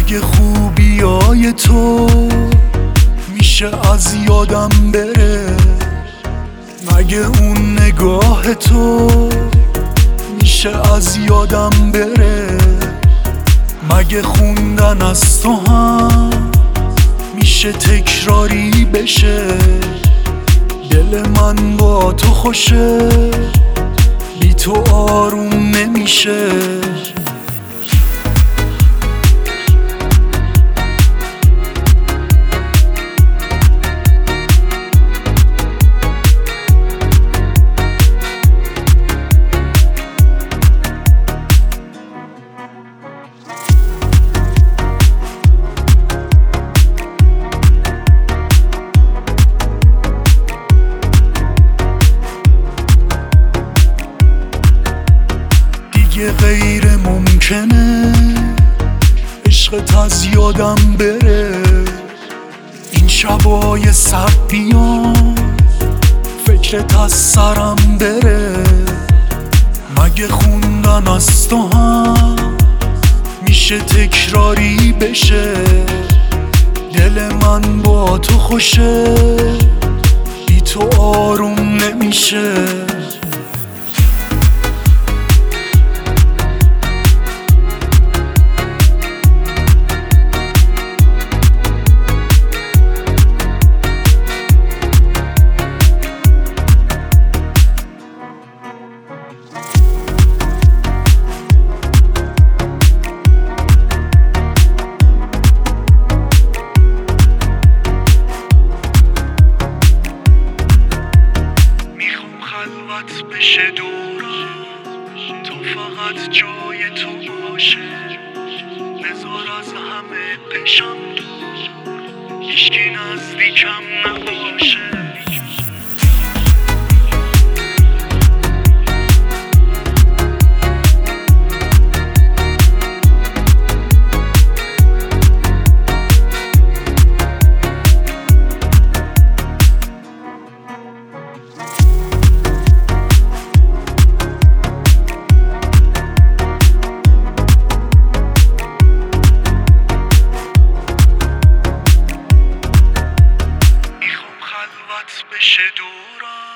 مگه خوبیای تو میشه از یادم بره؟ مگه اون نگاه تو میشه از یادم بره؟ مگه خوندن از تو هم میشه تکراری بشه؟ دل من با تو خوشه، بی تو آروم نمیشه. غیر ممکنه عشقت از یادم بره. این شبای سرد بیان فکرت از سرم بره. مگه خوندن از تو هم میشه تکراری بشه؟ دل من با تو خوشه، بی تو آروم نمیشه. خلوت بشه دورم، تو فقط جای تو باشه. بذار از همه پشم دور، هیچکی نزدیکم نباشه. بشه دورم